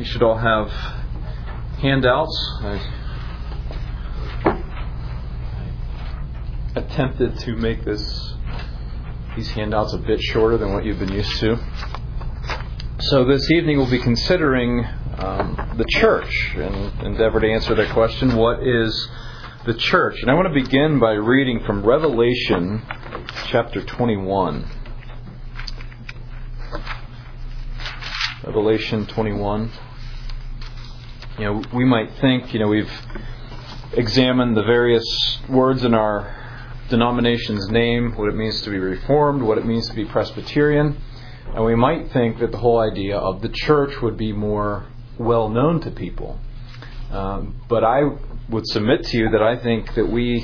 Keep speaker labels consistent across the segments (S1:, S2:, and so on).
S1: You should all have handouts. I attempted to make these handouts a bit shorter than what you've been used to. So this evening we'll be considering the church and endeavor to answer that question, what is the church? And I want to begin by reading from Revelation chapter 21. Revelation 21. We might think, we've examined the various words in our denomination's name, what it means to be Reformed, what it means to be Presbyterian, and we might think that the whole idea of the church would be more well known to people. But I would submit to you that I think that we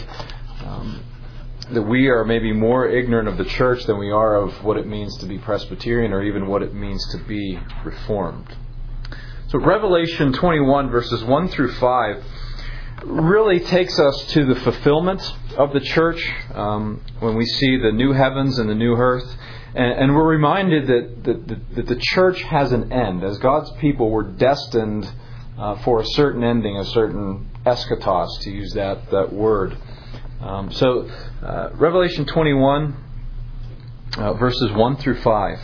S1: are maybe more ignorant of the church than we are of what it means to be Presbyterian or even what it means to be Reformed. So Revelation 21 verses 1 through 5 really takes us to the fulfillment of the church when we see the new heavens and the new earth. And we're reminded that the church has an end. As God's people, we're destined for a certain ending, a certain eschatos, to use that word. So Revelation 21, verses 1 through 5.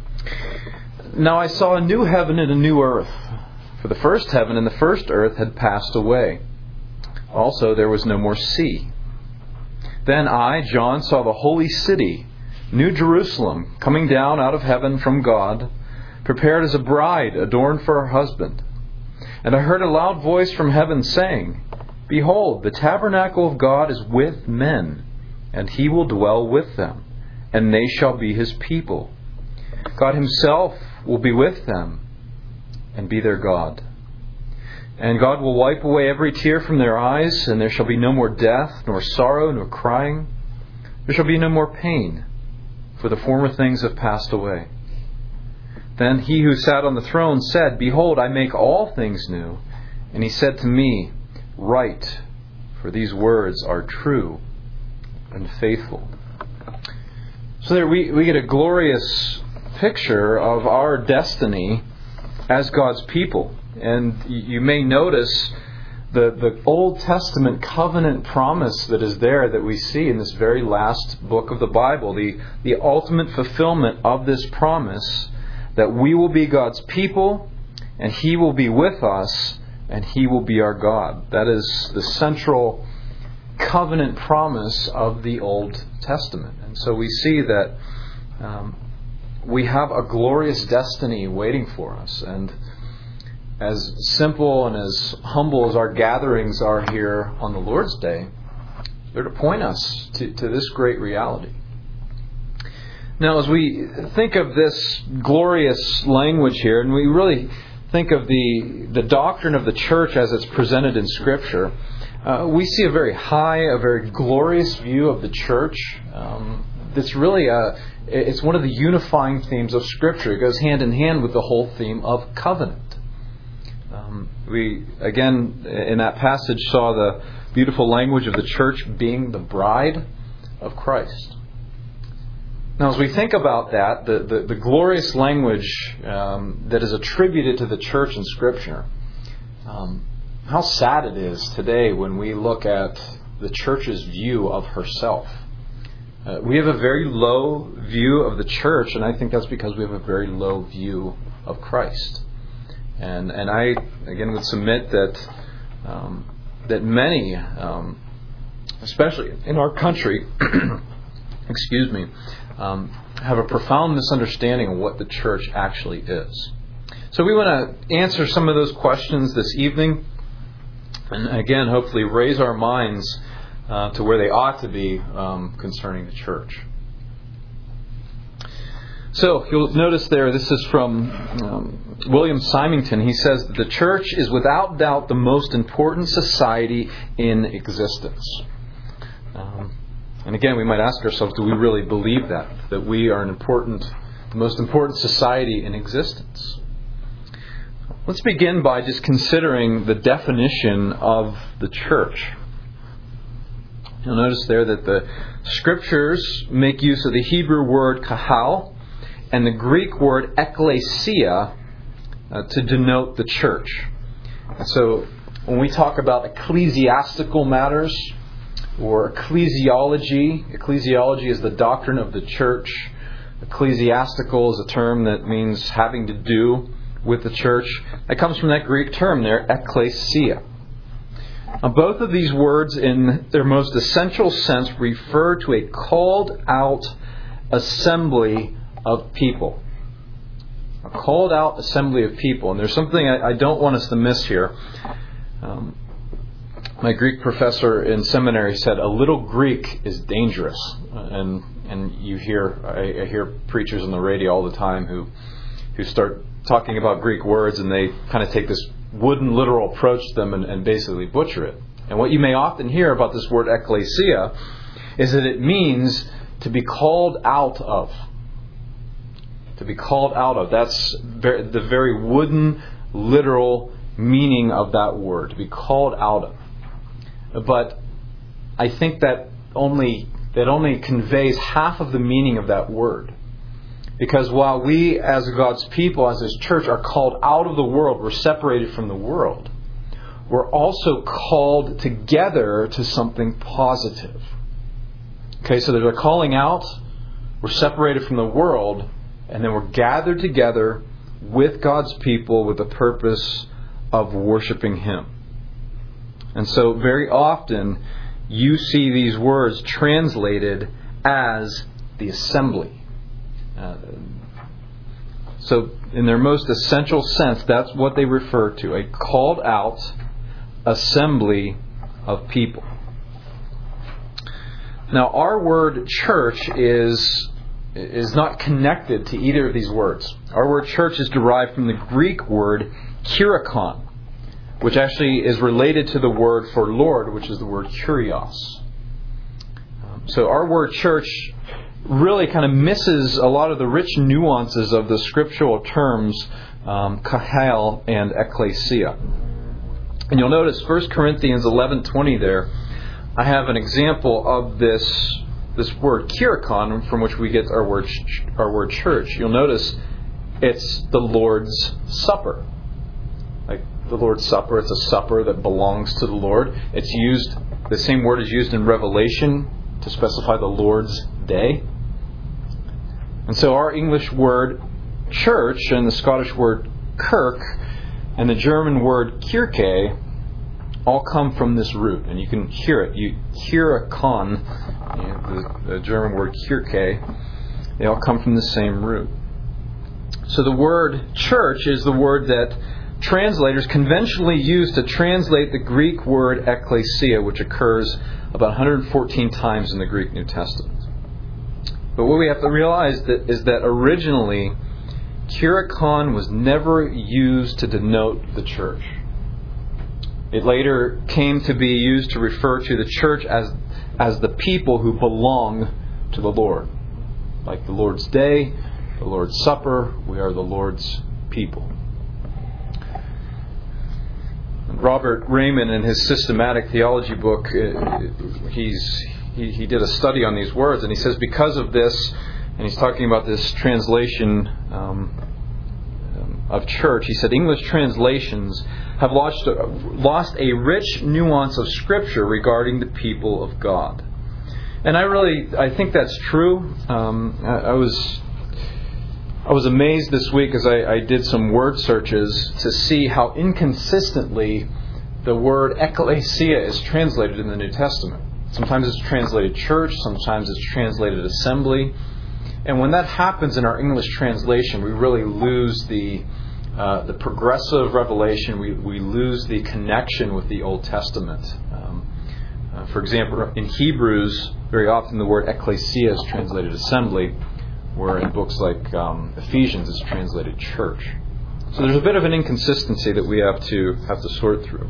S1: Now I saw a new heaven and a new earth, for the first heaven and the first earth had passed away. Also there was no more sea. Then I, John, saw the holy city, New Jerusalem, coming down out of heaven from God, prepared as a bride adorned for her husband. And I heard a loud voice from heaven saying, Behold, the tabernacle of God is with men, and He will dwell with them, and they shall be His people. God Himself will be with them, and be their God. And God will wipe away every tear from their eyes, and there shall be no more death, nor sorrow, nor crying. There shall be no more pain, for the former things have passed away. Then He who sat on the throne said, Behold, I make all things new. And He said to me, Write, for these words are true and faithful. So there we get a glorious picture of our destiny as God's people. And you may notice the Old Testament covenant promise that is there that we see in this very last book of the Bible. The ultimate fulfillment of this promise that we will be God's people and He will be with us and He will be our God. That is the central covenant promise of the Old Testament. And so we see that we have a glorious destiny waiting for us. And as simple and as humble as our gatherings are here on the Lord's Day, they're to point us to this great reality. Now, as we think of this glorious language here, and we really think of the doctrine of the church as it's presented in Scripture, we see a very high, a very glorious view of the church. That's really it's one of the unifying themes of Scripture. It goes hand in hand with the whole theme of covenant. We, again, in that passage saw the beautiful language of the church being the bride of Christ. Now, as we think about that, the glorious language that is attributed to the church in Scripture, how sad it is today when we look at the church's view of herself. We have a very low view of the church, and I think that's because we have a very low view of Christ. And I, again, would submit that many, especially in our country, excuse me, have a profound misunderstanding of what the church actually is. So we want to answer some of those questions this evening, and again, hopefully raise our minds to where they ought to be concerning the church. So, you'll notice there, this is from William Symington. He says that the church is without doubt the most important society in existence. And again, we might ask ourselves, do we really believe that we are the most important society in existence? Let's begin by just considering the definition of the church. You'll notice there that the Scriptures make use of the Hebrew word kahal and the Greek word ekklesia to denote the church. And so when we talk about ecclesiastical matters or ecclesiology is the doctrine of the church. Ecclesiastical is a term that means having to do with the church. That comes from that Greek term there, ekklesia. Now, both of these words in their most essential sense refer to a called out assembly of people. A called out assembly of people. And there's something I don't want us to miss here. My Greek professor in seminary said, a little Greek is dangerous. And I hear preachers on the radio all the time who start talking about Greek words, and they kind of take this wooden literal approach to them and basically butcher it. And what you may often hear about this word ekklesia is that it means to be called out of. To be called out of. That's the very wooden literal meaning of that word. To be called out of. But I think that only conveys half of the meaning of that word. Because while we as God's people, as His church, are called out of the world, we're separated from the world, we're also called together to something positive. Okay, so there's a calling out, we're separated from the world, and then we're gathered together with God's people with the purpose of worshiping Him. And so very often you see these words translated as the assembly. So in their most essential sense, that's what they refer to, a called out assembly of people. Now, our word church is not connected to either of these words. Our word church is derived from the Greek word kyriakon, which actually is related to the word for Lord, which is the word kurios. So our word church really kind of misses a lot of the rich nuances of the scriptural terms kahal and ecclesia. And you'll notice 1 Corinthians 11:20 there, I have an example of this word kyriakon, from which we get our word church. You'll notice it's the Lord's Supper. Like the Lord's Supper, it's a supper that belongs to the Lord. It's used, the same word is used in Revelation to specify the Lord's Day. And so our English word church and the Scottish word kirk and the German word kirke all come from this root. And you can hear it. Kyriakon, the German word kirke, they all come from the same root. So the word church is the word that translators conventionally use to translate the Greek word ekklesia, which occurs about 114 times in the Greek New Testament. But what we have to realize is that originally, kyriakon was never used to denote the church. It later came to be used to refer to the church as the people who belong to the Lord. Like the Lord's Day, the Lord's Supper, we are the Lord's people. Robert Raymond, in his systematic theology book, he did a study on these words, and he says because of this, and he's talking about this translation of church, he said English translations have lost a rich nuance of Scripture regarding the people of God. And I think that's true. I was amazed this week as I did some word searches to see how inconsistently the word ekklesia is translated in the New Testament. Sometimes it's translated church, sometimes it's translated assembly. And when that happens in our English translation, we really lose the progressive revelation. We lose the connection with the Old Testament. For example, in Hebrews, very often the word ekklesia is translated assembly, where in books like Ephesians it's translated church. So there's a bit of an inconsistency that we have to sort through.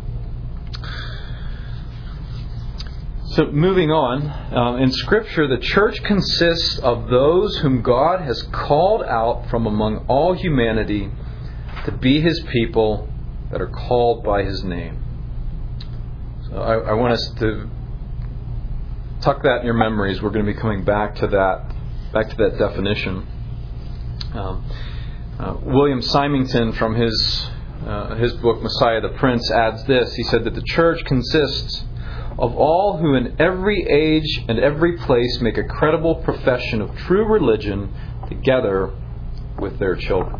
S1: So moving on, in Scripture, the church consists of those whom God has called out from among all humanity to be His people that are called by His name. So I want us to tuck that in your memories. We're going to be coming back to that definition. William Symington, from his book Messiah the Prince, adds this. He said that the church consists of all who in every age and every place make a credible profession of true religion together with their children.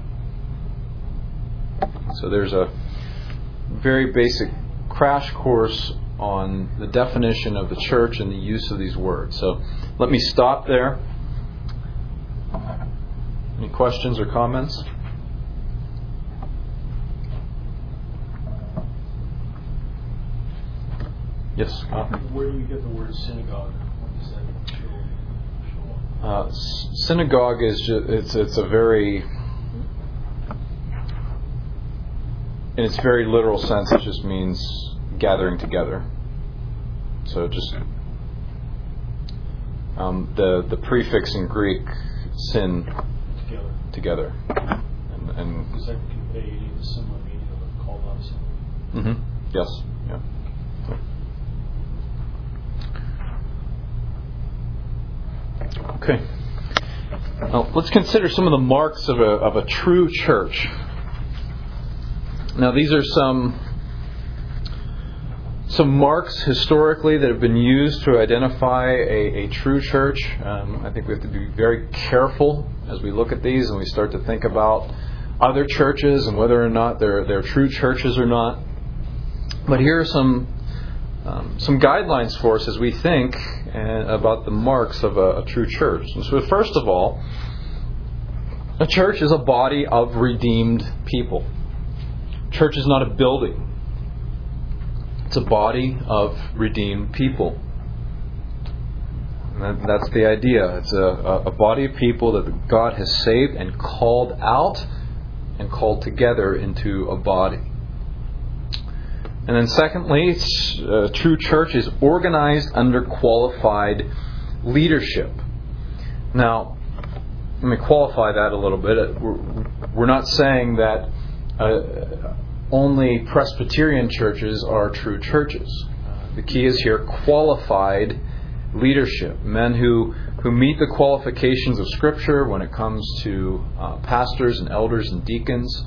S1: So there's a very basic crash course on the definition of the church and the use of these words. So let me stop there. Any questions or comments? Yes.
S2: Where do you get the word synagogue? What does that show?
S1: Synagogue is it's a very, in its very literal sense, it just means gathering together. So just the prefix in Greek, syn, together. And
S2: does that convey the similar meaning of a called out assembly?
S1: Mm-hmm. Yes. Yeah. Okay. Now, let's consider some of the marks of a true church. Now, these are some marks historically that have been used to identify a true church. I think we have to be very careful as we look at these and we start to think about other churches and whether or not they're true churches or not. But here are some guidelines for us as we think about the marks of a true church. And so first of all, a church is a body of redeemed people. Church is not a building. It's a body of redeemed people. And that's the idea. It's a body of people that God has saved and called out and called together into a body. And then secondly, a true church is organized under qualified leadership. Now, let me qualify that a little bit. We're not saying that only Presbyterian churches are true churches. The key is here qualified leadership. Men who meet the qualifications of Scripture when it comes to pastors and elders and deacons.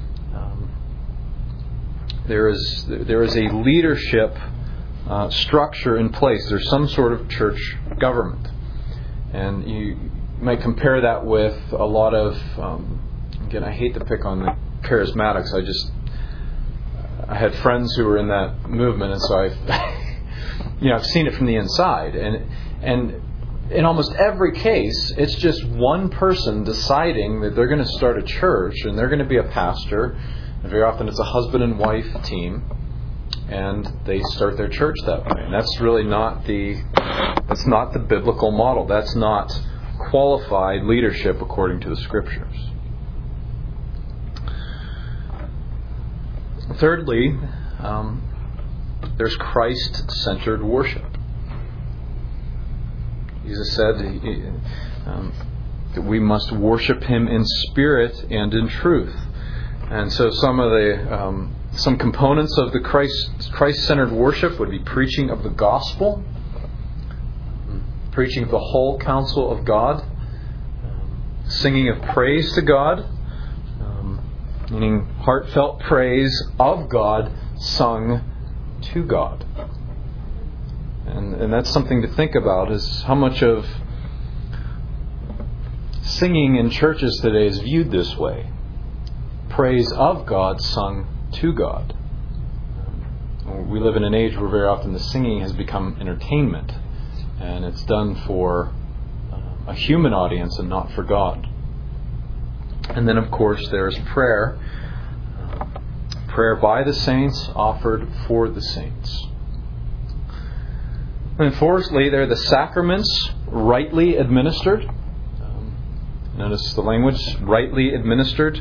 S1: There is a leadership structure in place. There's some sort of church government. And you might compare that with a lot of, again, I hate to pick on the charismatics. I had friends who were in that movement, and so I've seen it from the inside. And in almost every case, it's just one person deciding that they're going to start a church and they're going to be a pastor. And very often it's a husband and wife team, and they start their church that way. And that's really not the biblical model. That's not qualified leadership according to the Scriptures. Thirdly, there's Christ-centered worship. Jesus said that we must worship Him in spirit and in truth. And so some components of the Christ-centered worship would be preaching of the gospel, preaching of the whole counsel of God, singing of praise to God, meaning heartfelt praise of God sung to God. And that's something to think about, is how much of singing in churches today is viewed this way. Praise of God sung to God. We live in an age where very often the singing has become entertainment, and it's done for a human audience and not for God. And then, of course, there's prayer. Prayer by the saints, offered for the saints. And fourthly, there are the sacraments rightly administered. Notice the language, rightly administered.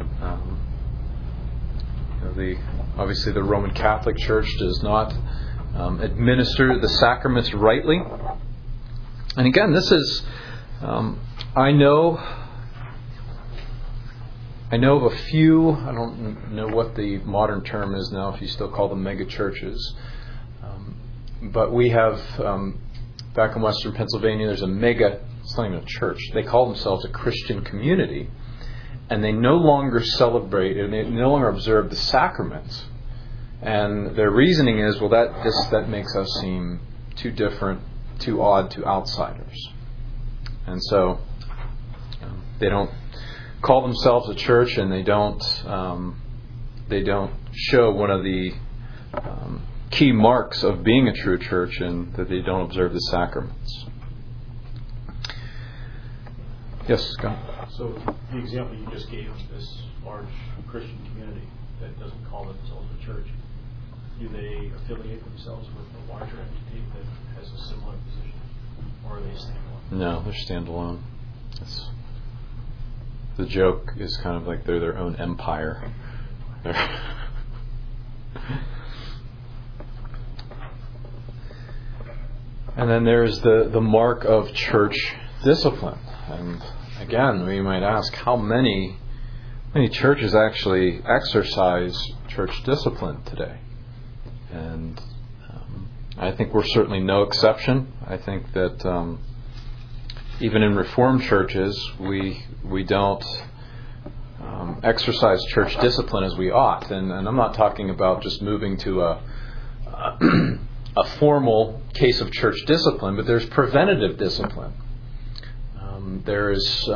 S1: Obviously the Roman Catholic Church does not administer the sacraments rightly. And again, this is, I know of a few, I don't know what the modern term is now, if you still call them mega churches. But we have, back in Western Pennsylvania, there's a mega, it's not even a church, they call themselves a Christian community. and they no longer celebrate and they no longer observe the sacraments. And their reasoning is, well, that makes us seem too different, too odd to outsiders. And so they don't call themselves a church, and they don't show one of the key marks of being a true church, and that they don't observe the sacraments. Yes, Scott?
S2: So the example you just gave of this large Christian community that doesn't call themselves a church, do they affiliate themselves with a larger entity that has a similar position, or are they standalone?
S1: No, they're standalone. The joke is kind of like they're their own empire. And then there's the mark of church discipline. And again, we might ask, how many churches actually exercise church discipline today? And I think we're certainly no exception. I think that even in Reformed churches, we don't exercise church discipline as we ought. And I'm not talking about just moving to a formal case of church discipline, but there's preventative discipline. There's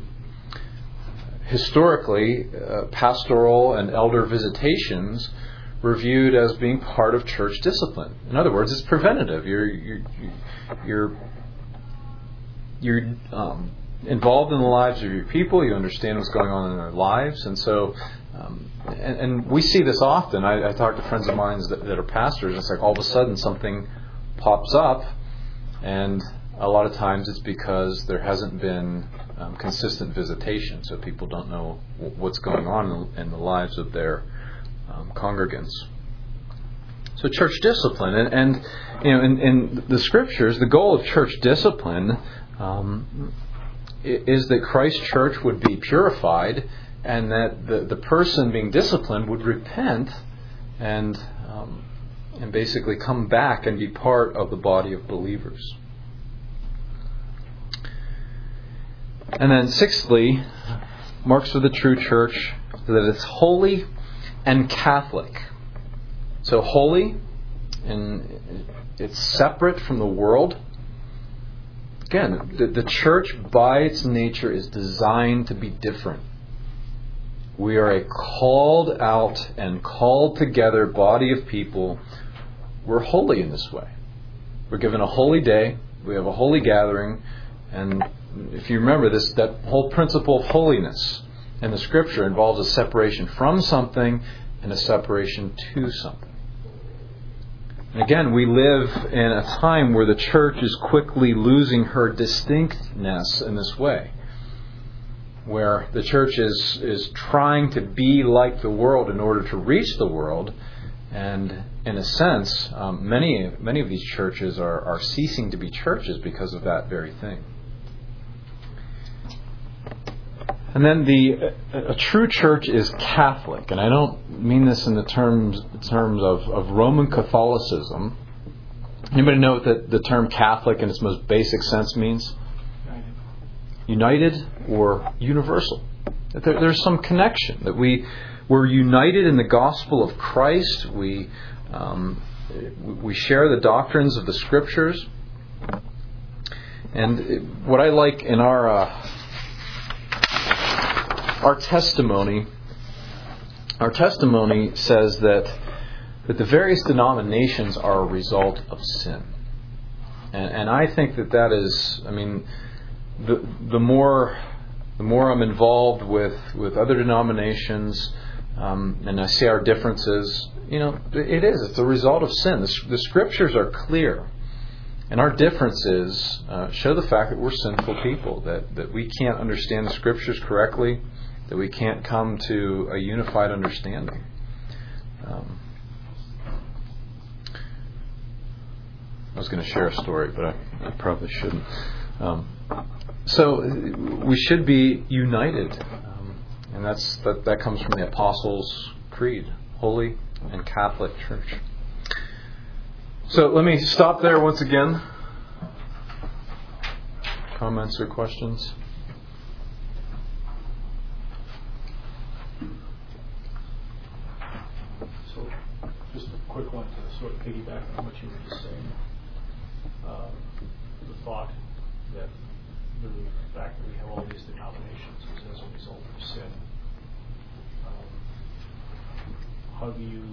S1: historically pastoral and elder visitations were viewed as being part of church discipline. In other words, it's preventative. You're involved in the lives of your people. You understand what's going on in their lives, and so and we see this often. I talk to friends of mine that are pastors, and it's like all of a sudden something pops up, and a lot of times it's because there hasn't been consistent visitation, so people don't know what's going on in the lives of their congregants. So church discipline, and in the Scriptures, the goal of church discipline is that Christ's church would be purified, and that the person being disciplined would repent and basically come back and be part of the body of believers. And then sixthly, marks of the true church, that it's holy and Catholic. So holy, and it's separate from the world. Again, the church by its nature is designed to be different. We are a called out and called together body of people. We're holy in this way. We're given a holy day. We have a holy gathering. And if you remember this, that whole principle of holiness in the Scripture involves a separation from something and a separation to something. And again, we live in a time where the church is quickly losing her distinctness in this way, where the church is trying to be like the world in order to reach the world. And in a sense, many of these churches are ceasing to be churches because of that very thing. And then a true church is Catholic, and I don't mean this in the terms of Roman Catholicism. Anybody know what the term Catholic in its most basic sense means? United or universal. That there's some connection, that we're united in the gospel of Christ. We share the doctrines of the Scriptures. And what I like in our testimony says that the various denominations are a result of sin. And I think that is, I mean, the more I'm involved with other denominations, and I see our differences, it's a result of sin. The Scriptures are clear. And our differences show the fact that we're sinful people, that we can't understand the Scriptures correctly, that we can't come to a unified understanding. I was going to share a story, but I probably shouldn't. So we should be united, and that comes from the Apostles' Creed, Holy and Catholic Church. So let me stop there once again. Comments or questions?
S2: quick one to sort of piggyback on what you were just saying. The thought that the fact that we have all these denominations is as a result of sin. How do you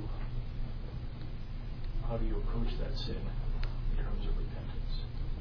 S2: approach that sin in terms of repentance?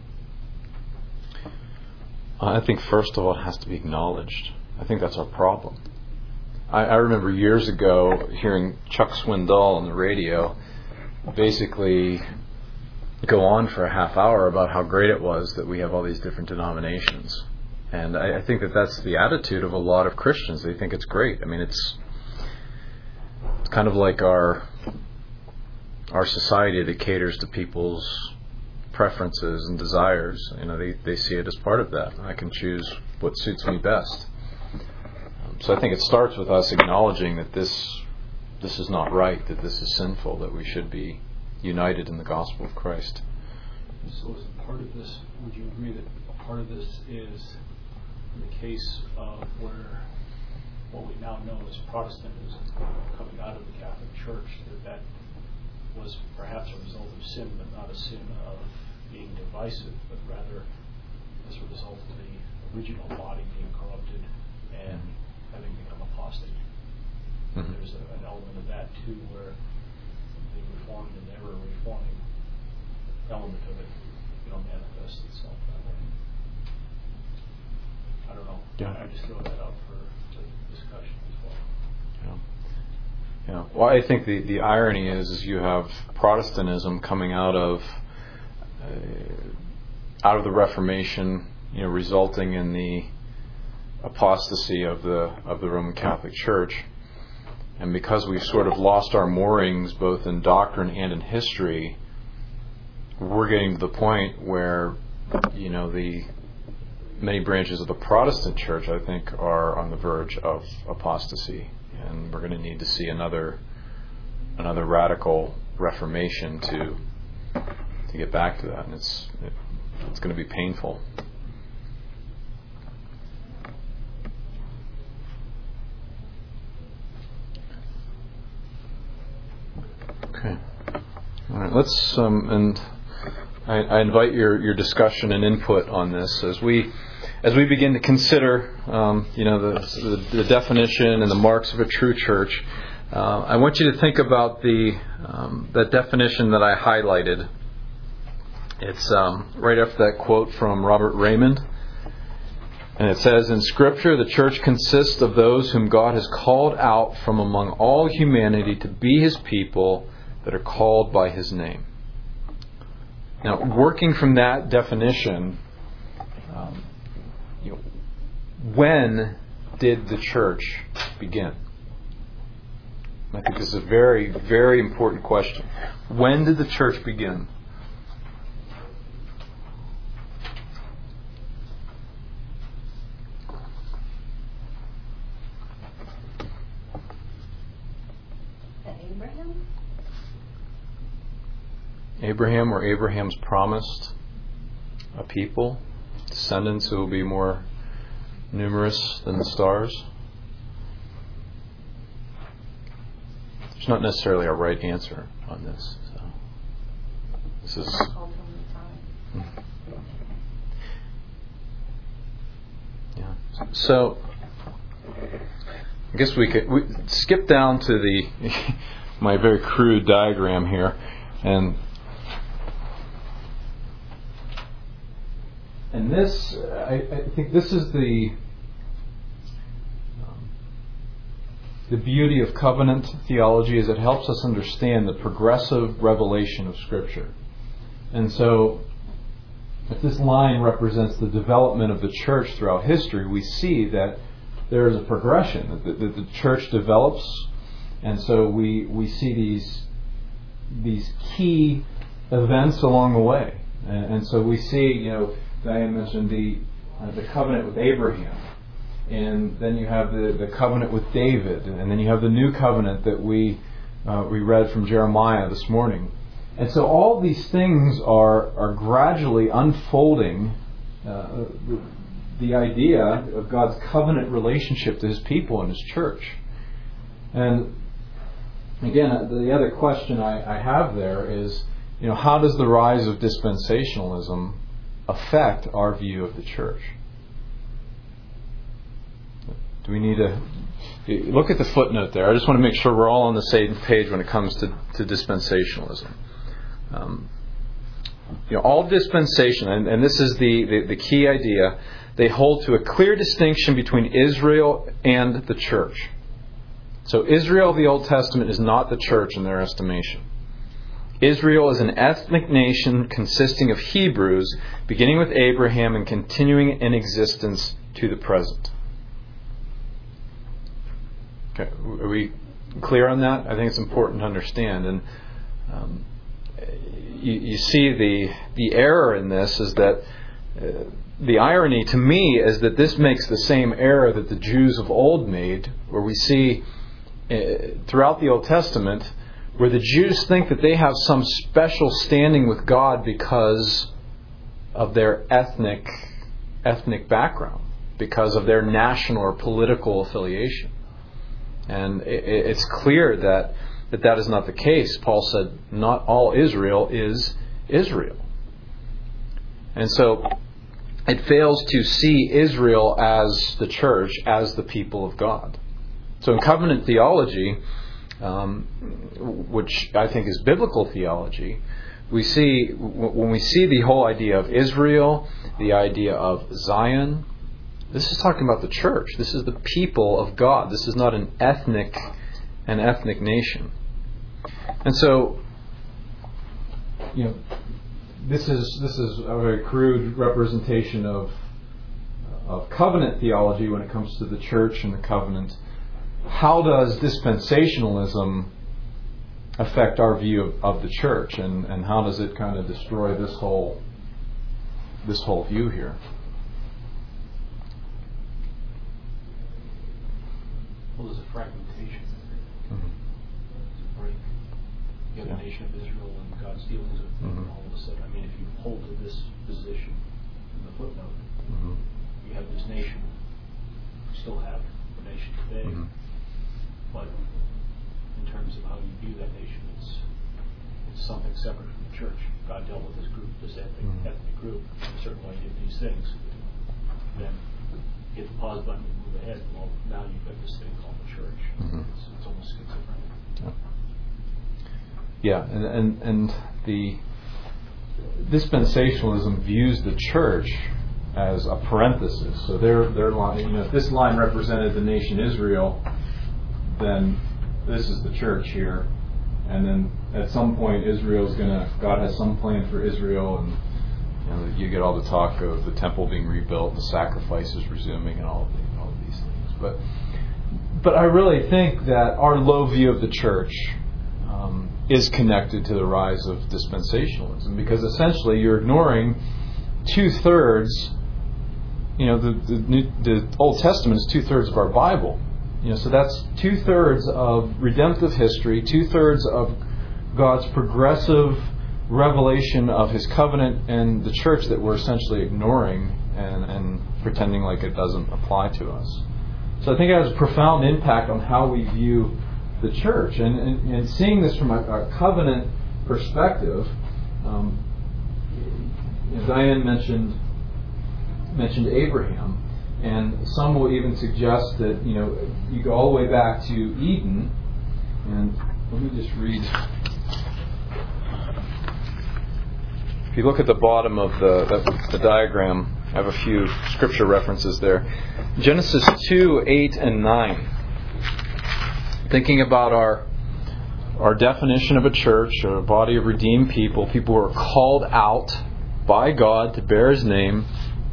S1: I think first of all it has to be acknowledged. I think that's our problem. I remember years ago hearing Chuck Swindoll on the radio basically go on for a half hour about how great it was that we have all these different denominations. And I think that that's the attitude of a lot of Christians. They think it's great. I mean, it's kind of like our society that caters to people's preferences and desires. You know, they see it as part of that. I can choose what suits me best. So I think it starts with us acknowledging that this is not right, that this is sinful, that we should be united in the gospel of Christ.
S2: So as a part of this, would you agree that a part of this is in the case of where what we now know as Protestantism coming out of the Catholic Church, that was perhaps a result of sin, but not a sin of being divisive, but rather as a result of the original body being corrupted and having become apostate. Mm-hmm. There's an element of that too, where the reformed and ever reforming element of it, manifests itself that way. I don't know. Yeah. I just throw that out for the discussion as well.
S1: Yeah. Well, I think the irony is you have Protestantism coming out of the Reformation, resulting in the apostasy of the Roman Catholic Church, and because we've sort of lost our moorings both in doctrine and in history, we're getting to the point where the many branches of the Protestant Church, I think, are on the verge of apostasy, and we're going to need to see another radical reformation to get back to that, and it's going to be painful. Okay. All right. Let's and I invite your discussion and input on this as we begin to consider the definition and the marks of a true church. I want you to think about that definition that I highlighted. It's right after that quote from Robert Raymond. And it says, in Scripture, the church consists of those whom God has called out from among all humanity to be His people that are called by His name. Now, working from that definition, when did the church begin? I think this is a very, very important question. When did the church begin? Abraham, or Abraham's promised a people, descendants who will be more numerous than the stars. There's not necessarily a right answer on this. So this is. Yeah. So I guess we could skip down to my very crude diagram here, and this, I think this is the beauty of covenant theology, is it helps us understand the progressive revelation of Scripture. And so, if this line represents the development of the church throughout history, we see that there is a progression, that the church develops, and so we see these key events along the way. And so we see, Diane mentioned the covenant with Abraham, and then you have the covenant with David, and then you have the new covenant that we read from Jeremiah this morning. And so all these things are gradually unfolding the idea of God's covenant relationship to His people and His church. And Again, the other question I have there is, how does the rise of dispensationalism affect our view of the church? Do we need to look at the footnote there? I just want to make sure we're all on the same page when it comes to dispensationalism. All dispensation, and this is the key idea, they hold to a clear distinction between Israel and the church. So Israel of the Old Testament is not the church in their estimation. Israel is an ethnic nation consisting of Hebrews, beginning with Abraham and continuing in existence to the present. Okay, are we clear on that? I think it's important to understand. And you see the error in this is that the irony to me is that this makes the same error that the Jews of old made, where we see throughout the Old Testament where the Jews think that they have some special standing with God because of their ethnic background, because of their national or political affiliation. And it's clear that is not the case. Paul said, not all Israel is Israel. And so it fails to see Israel as the church, as the people of God. So in covenant theology, which I think is biblical theology, when we see the whole idea of Israel, the idea of Zion, this is talking about the church. This is the people of God. This is not an ethnic nation. And so, this is a very crude representation of covenant theology when it comes to the church and the covenant. How does dispensationalism affect our view of the church, and how does it kind of destroy this whole view here?
S2: Well, there's a fragmentation there. It's a break. You have the nation of Israel and God's dealings with them. All of a sudden, if you hold to this position in the footnote, you have this nation. You still have the nation today. But in terms of how you view that nation, it's something separate from the church. God dealt with this group, this ethnic group, in a certain way, did these things. Then hit the pause button and move ahead. Well, now you've got this thing called the church. It's almost schizophrenic.
S1: Yeah, and the dispensationalism views the church as a parenthesis. So their line, if this line represented the nation Israel, then this is the church here, and then at some point God has some plan for Israel, and you get all the talk of the temple being rebuilt, the sacrifices resuming, and all of these things. But I really think that our low view of the church is connected to the rise of dispensationalism, because essentially you're ignoring 2/3. The Old Testament is 2/3 of our Bible. So that's 2/3 of redemptive history, 2/3 of God's progressive revelation of His covenant and the church that we're essentially ignoring and pretending like it doesn't apply to us. So I think it has a profound impact on how we view the church. And seeing this from a covenant perspective, Diane mentioned Abraham. And some will even suggest that, you go all the way back to Eden. And let me just read. If you look at the bottom of the diagram, I have a few scripture references there. Genesis 2, 8, and 9. Thinking about our definition of a church, or a body of redeemed people who are called out by God to bear His name.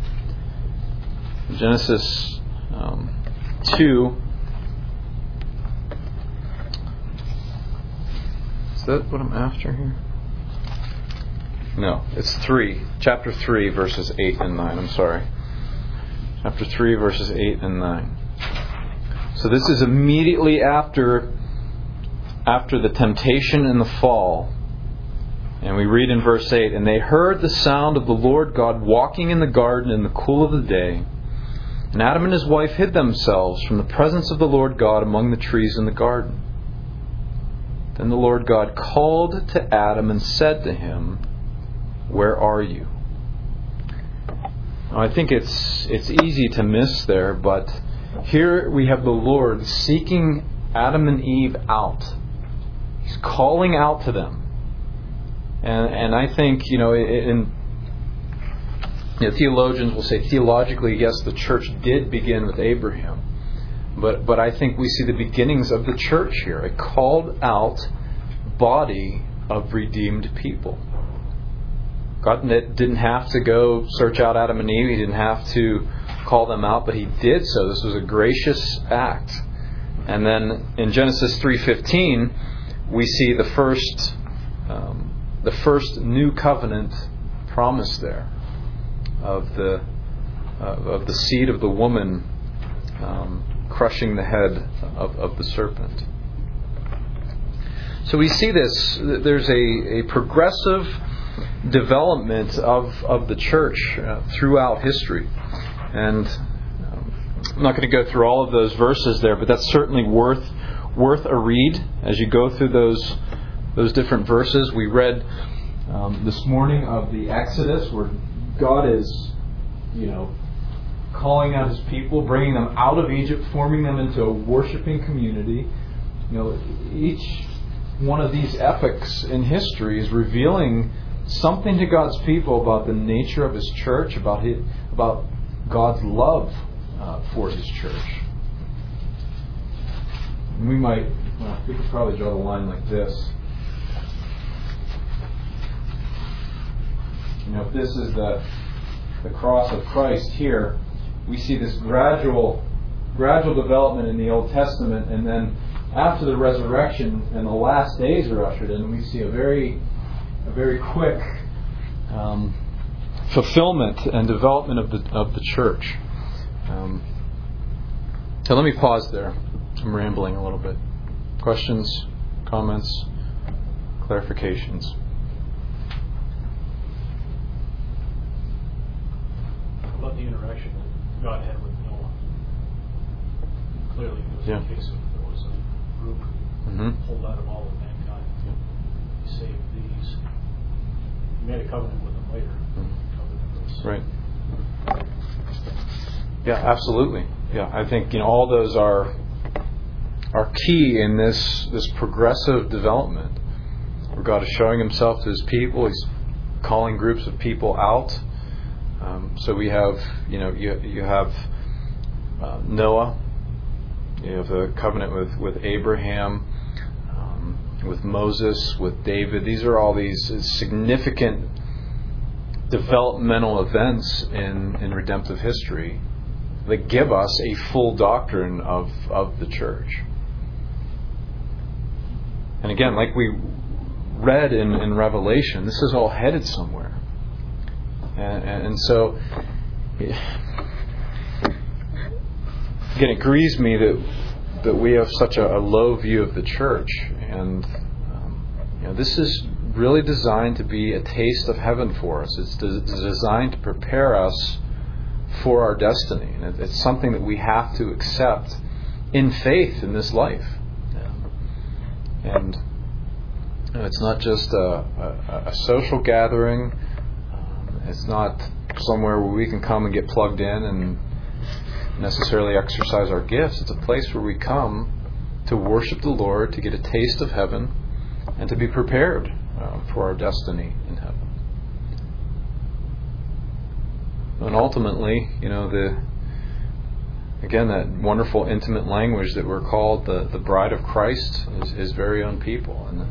S1: Genesis 2. Is that what I'm after here? No, it's 3. Chapter 3, verses 8 and 9. I'm sorry. Chapter 3, verses 8 and 9. So this is immediately after the temptation and the fall. And we read in verse 8, "And they heard the sound of the Lord God walking in the garden in the cool of the day. And Adam and his wife hid themselves from the presence of the Lord God among the trees in the garden." Then the Lord God called to Adam and said to him, "Where are you?" Now, I think it's easy to miss there, but here we have the Lord seeking Adam and Eve out. He's calling out to them. And I think, theologians will say theologically, yes, the church did begin with Abraham. But I think we see the beginnings of the church here, a called out body of redeemed people. God didn't have to go search out Adam and Eve. He didn't have to call them out, but He did so. This was a gracious act. And then in Genesis 3:15, we see the first new covenant promise there of the seed of the woman crushing the head of the serpent. So we see this. There's a progressive development of the church throughout history. And I'm not going to go through all of those verses there, but that's certainly worth a read as you go through those different verses. We read this morning of the Exodus, where God is, calling out His people, bringing them out of Egypt, forming them into a worshiping community. Each one of these epics in history is revealing something to God's people about the nature of His church, about God's love for His church. And we could probably draw the line like this. If this is the cross of Christ here, we see this gradual development in the Old Testament, and then after the resurrection and the last days are ushered in, we see a very quick fulfillment and development of the church. So let me pause there. I'm rambling a little bit. Questions, comments, clarifications?
S2: How about the interaction that God had with Noah? Clearly, it was a case of there was a group pulled out of all of mankind. He saved these. He made a covenant with them later.
S1: Right. Yeah, absolutely. Yeah, I think all those are key in this progressive development, where God is showing Himself to His people. He's calling groups of people out. So we have, you have Noah. You have the covenant with Abraham, with Moses, with David. These are all these significant developmental events in redemptive history that give us a full doctrine of the church. And again, like we read in Revelation, this is all headed somewhere. And so, again, it grieves me that we have such a low view of the church. And this is really designed to be a taste of heaven for us. It's designed to prepare us for our destiny. And it's something that we have to accept in faith in this life. And it's not just a social gathering. It's not somewhere where we can come and get plugged in and necessarily exercise our gifts. It's a place where we come to worship the Lord, to get a taste of heaven, and to be prepared for our destiny in heaven. And ultimately, again, that wonderful intimate language that we're called the bride of Christ is His very own people. And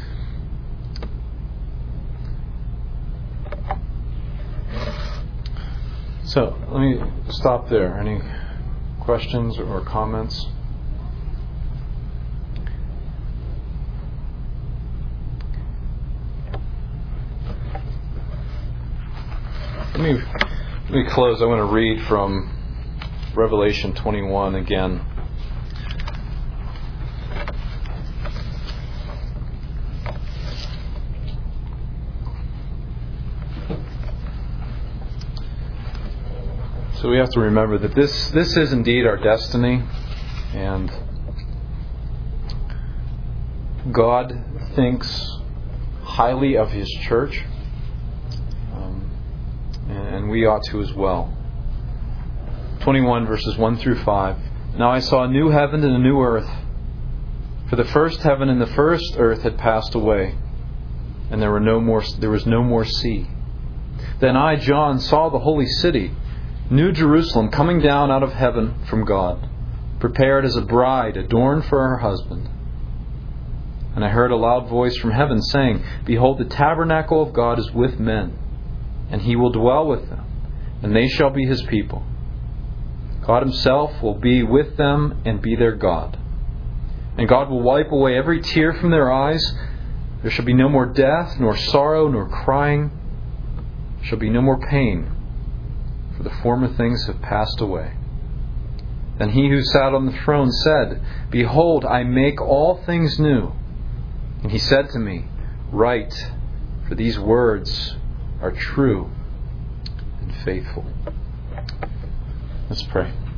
S1: so let me stop there. Any questions or comments? Let me close. I want to read from Revelation 21 again. So we have to remember that this is indeed our destiny, and God thinks highly of His church, and we ought to as well. 21 verses 1 through 5. Now I saw a new heaven and a new earth. For the first heaven and the first earth had passed away, and there was no more sea. Then I, John, saw the holy city, New Jerusalem, coming down out of heaven from God, prepared as a bride adorned for her husband. And I heard a loud voice from heaven saying, Behold, the tabernacle of God is with men, and He will dwell with them, and they shall be His people. God Himself will be with them and be their God. And God will wipe away every tear from their eyes. There shall be no more death, nor sorrow, nor crying. There shall be no more pain, for the former things have passed away. Then He who sat on the throne said, Behold, I make all things new. And He said to me, Write, for these words are true and faithful. Let's pray.